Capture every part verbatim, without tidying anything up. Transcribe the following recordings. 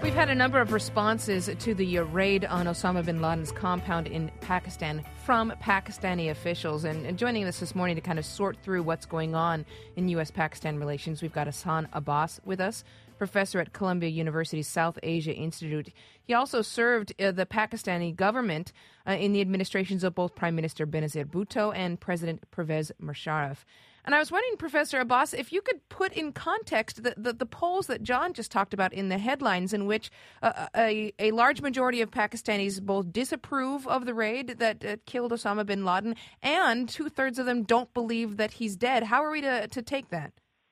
We've had a number of responses to the raid on Osama bin Laden's compound in Pakistan from Pakistani officials. And, and joining us this morning to kind of sort through what's going on in U S Pakistan relations, we've got Hassan Abbas with us, professor at Columbia University's South Asia Institute. He also served uh, the Pakistani government uh, in the administrations of both Prime Minister Benazir Bhutto and President Pervez Musharraf. And I was wondering, Professor Abbas, if you could put in context the, the, the polls that John just talked about in the headlines, in which uh, a, a large majority of Pakistanis both disapprove of the raid that uh, killed Osama bin Laden, and two-thirds of them don't believe that he's dead. How are we to, to take that?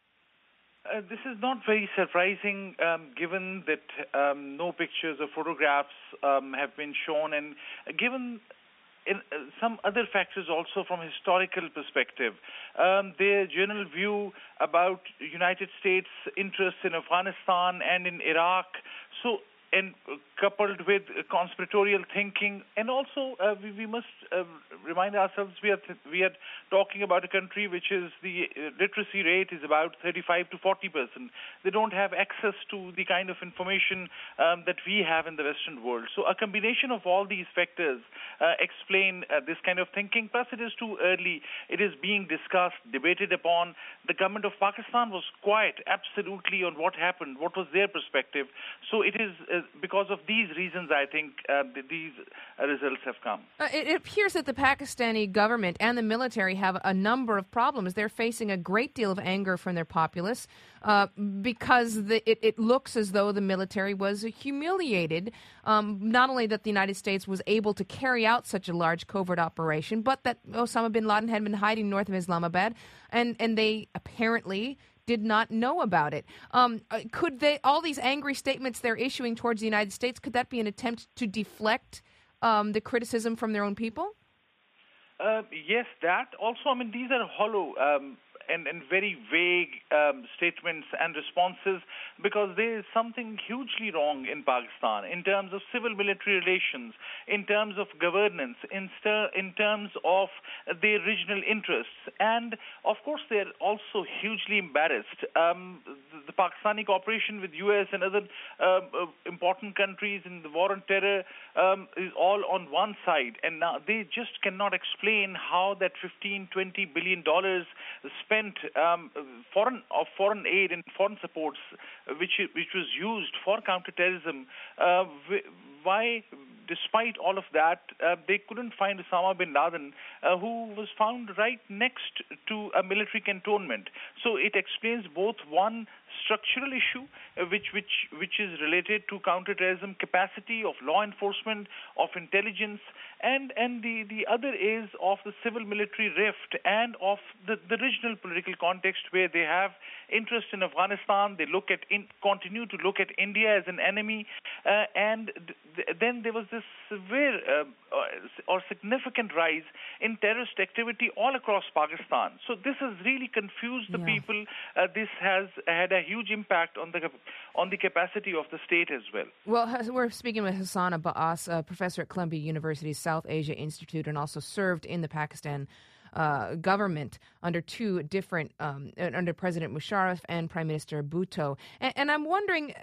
Uh, this is not very surprising, um, given that um, no pictures or photographs um, have been shown, and given in, uh, some other factors also from a historical perspective. Um, their general view about United States interests in Afghanistan and in Iraq, so and coupled with conspiratorial thinking, and also uh, we, we must uh, remind ourselves we are th- we are talking about a country which is the uh, literacy rate is about thirty-five to forty percent. They don't have access to the kind of information um, that we have in the Western world. So a combination of all these factors uh, explain uh, this kind of thinking. Plus, it is too early. It is being discussed, debated upon. The government of Pakistan was quiet, absolutely, on what happened, what was their perspective. So it is. Uh, Because of these reasons, I think uh, these results have come. Uh, it, it appears that the Pakistani government and the military have a number of problems. They're facing a great deal of anger from their populace uh, because the, it, it looks as though the military was humiliated. Um, not only that the United States was able to carry out such a large covert operation, but that Osama bin Laden had been hiding north of Islamabad, and, and they apparently did not know about it. Um, could they, all these angry statements they're issuing towards the United States, could that be an attempt to deflect um, the criticism from their own people? Uh, yes, that. Also, I mean, these are hollow um, and, and very vague um, statements and responses, because there is something hugely wrong in Pakistan in terms of civil-military relations, in terms of governance, in, ster- in terms of their regional interests. And, of course, they're also hugely embarrassed. Um, the, the Pakistani cooperation with U S and other uh, uh, important countries in the war on terror um, is all on one side. And now they just cannot explain how that fifteen, twenty billion dollars spent um, foreign of foreign aid and foreign supports, which which was used for counterterrorism, uh, why, despite all of that, uh, they couldn't find Osama bin Laden, uh, who was found right next to a military cantonment. So it explains both one structural issue, uh, which which which is related to counterterrorism capacity of law enforcement, of intelligence, and and the, the other is of the civil-military rift and of the, the regional political context, where they have interest in Afghanistan. They look at in, continue to look at India as an enemy, uh, and th- then there was this severe uh, or significant rise in terrorist activity all across Pakistan. So this has really confused the yeah. people. Uh, this has had a huge impact on the on the capacity of the state as well. Well, we're speaking with Hassan Abbas, a professor at Columbia University's South Asia Institute, and also served in the Pakistan uh, government under two different, um, under President Musharraf and Prime Minister Bhutto. And, and I'm wondering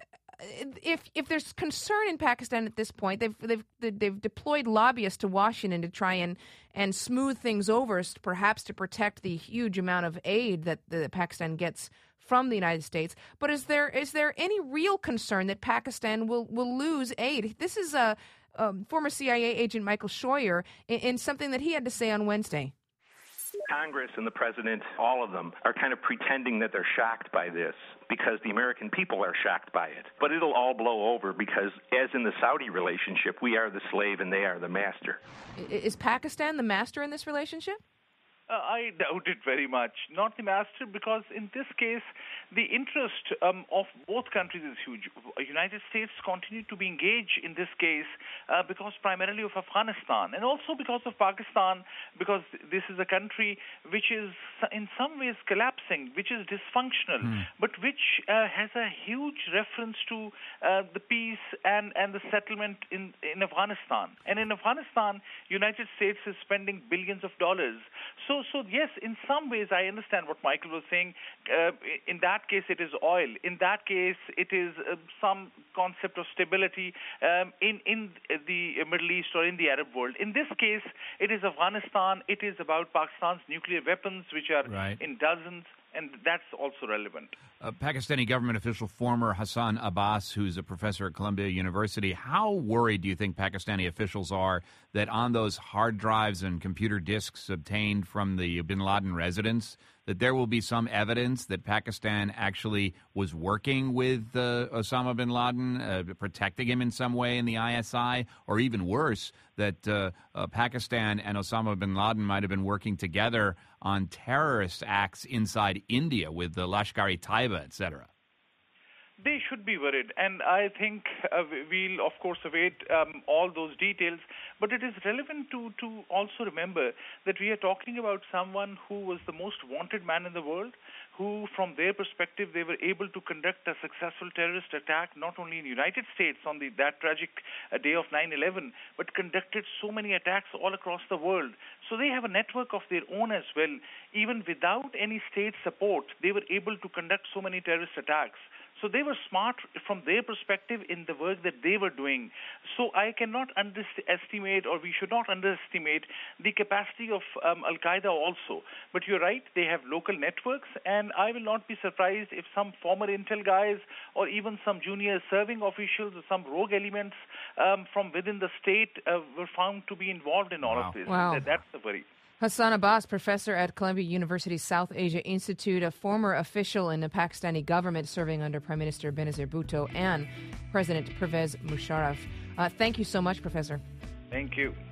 if if there's concern in Pakistan at this point. They've they've they've deployed lobbyists to Washington to try and and smooth things over, perhaps to protect the huge amount of aid that the Pakistan gets from the United States. But is there is there any real concern that Pakistan will, will lose aid? This is a, um, former C I A agent Michael Scheuer in, in something that he had to say on Wednesday. Congress and the president, all of them, are kind of pretending that they're shocked by this because the American people are shocked by it. But it'll all blow over because, as in the Saudi relationship, we are the slave and they are the master. Is Pakistan the master in this relationship? Uh, I doubt it very much. Not the master, because in this case, the interest um, of both countries is huge. The United States continue to be engaged in this case uh, because primarily of Afghanistan, and also because of Pakistan, because this is a country which is in some ways collapsing collapsing, which is dysfunctional, mm. but which uh, has a huge reference to uh, the peace and, and the settlement in, in Afghanistan. And in Afghanistan, United States is spending billions of dollars. So, so yes, in some ways, I understand what Michael was saying. Uh, in that case, it is oil. In that case, it is uh, some concept of stability um, in, in the Middle East or in the Arab world. In this case, it is Afghanistan. It is about Pakistan's nuclear weapons, which are right. in dozens, and that's also relevant. A Pakistani government official, former Hassan Abbas, who's a professor at Columbia University, how worried do you think Pakistani officials are that on those hard drives and computer disks obtained from the bin Laden residence, that there will be some evidence that Pakistan actually was working with uh, Osama bin Laden, uh, protecting him in some way in the I S I, or even worse, that uh, uh, Pakistan and Osama bin Laden might have been working together on terrorist acts inside India with the Lashkar-e-Taiba, et cetera? They should be worried, and I think uh, we'll, of course, await um, all those details. But it is relevant to, to also remember that we are talking about someone who was the most wanted man in the world, who, from their perspective, they were able to conduct a successful terrorist attack not only in the United States on the, that tragic uh, day of nine eleven, but conducted so many attacks all across the world. So they have a network of their own as well. Even without any state support, they were able to conduct so many terrorist attacks. So they were smart from their perspective in the work that they were doing. So I cannot underestimate, or we should not underestimate, the capacity of um, Al-Qaeda also. But you're right, they have local networks, and I will not be surprised if some former intel guys or even some junior serving officials or some rogue elements um, from within the state uh, were found to be involved in all wow. of this. Wow. That, that's the worry. Hassan Abbas, professor at Columbia University South Asia Institute, a former official in the Pakistani government serving under Prime Minister Benazir Bhutto and President Pervez Musharraf. Uh, thank you so much, Professor. Thank you.